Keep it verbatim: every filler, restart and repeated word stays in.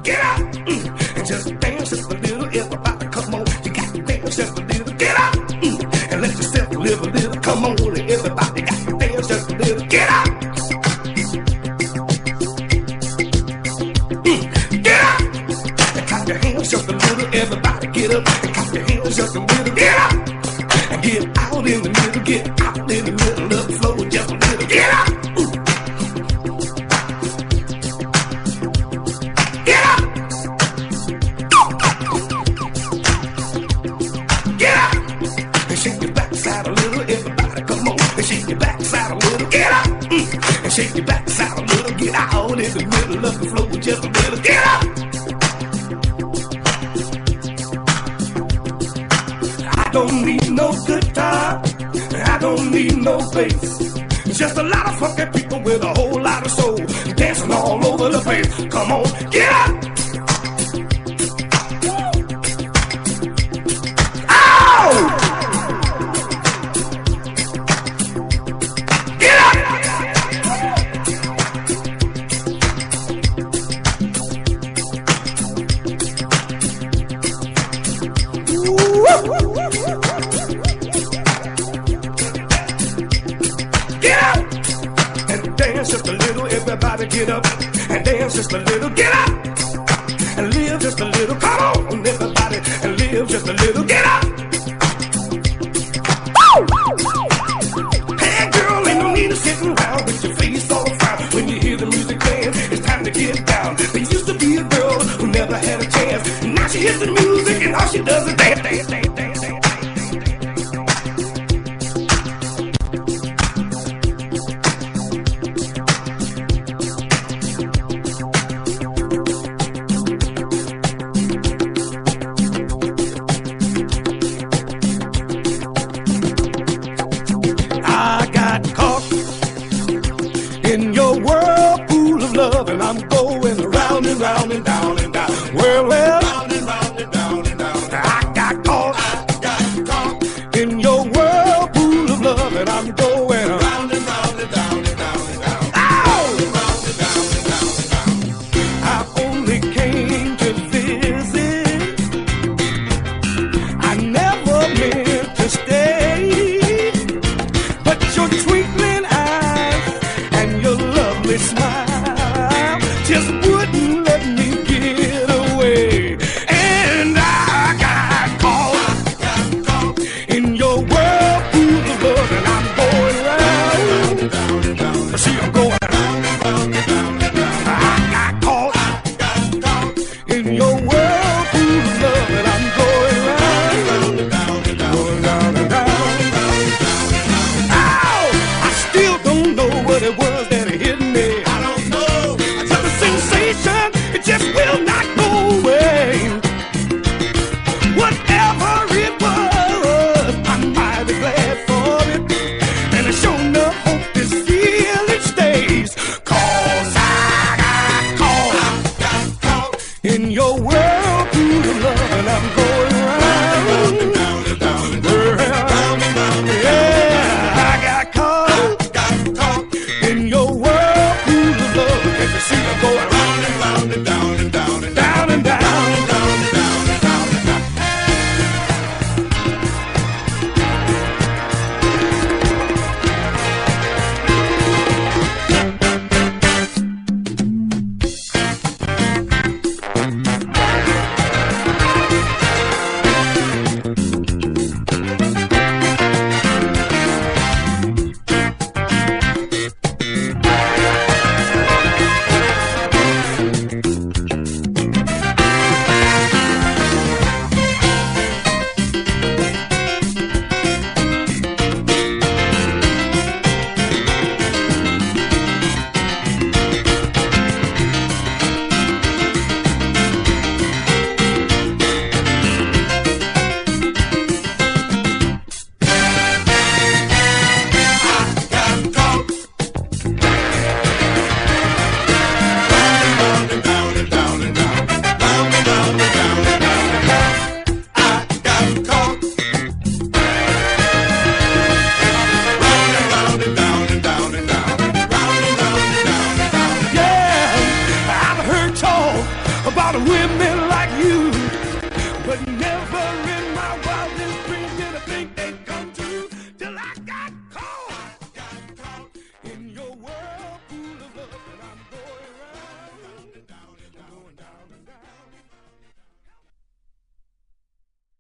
get up, mm, and just dance just a little. Everybody, come on, you got to dance just a little. Get up, mm, and let yourself live a little. Come on, everybody, got to dance just a little. Get up, mm, get up, and clap your hands just a little. Everybody, get up and clap your hands just a little. Get up, and get out in the middle. Get out in the middle of the floor just a little. Get up. And shake your backside a little, get out in the middle of the floor just a little, get up! I don't need no guitar, I don't need no bass. Just a lot of funky people with a whole lot of soul, dancing all over the place. Come on, get up! Ow! Just a little, everybody get up and dance just a little, get up and live just a little, come on everybody and live just a little, get up. Woo! Hey girl, ain't no need of sitting around with your face all frown. When you hear the music playing, it's time to get down. There used to be a girl who never had a chance, now she hears the music and all she does is dance, dance, dance, dance, dance. And I'm going around and round and down and down. Well, well, round and round and down and down. I got caught, I got caught in your whirlpool of love, and I'm going around and round and down and down and down. Ow! Round and down and down and down. I only came to visit. I never meant to stay, but your twinkling eyes and your lovely smile just wouldn't let me get away. And I got caught, I got caught in your whirlpool of love, and I'm going round, down and down. See, I'm going round and round and down and down. I got caught, I got caught in your whirlpool of love, and I'm going round and down and down, going down and down and down and down. Ow! I still don't know what it was that hit me. I don't know. Sensation, it just will not go away. Whatever it was, I'm mighty glad for it. And I sure enough hope this feeling stays. Cause I got caught, I got caught in your whirlpool of love, and I'm going round and down and down and down and down. Yeah, I got caught, I got caught in your whirlpool of love. Can't you see I'm going round and round and down and down and down and down and down and down and down and down. about women like you, but never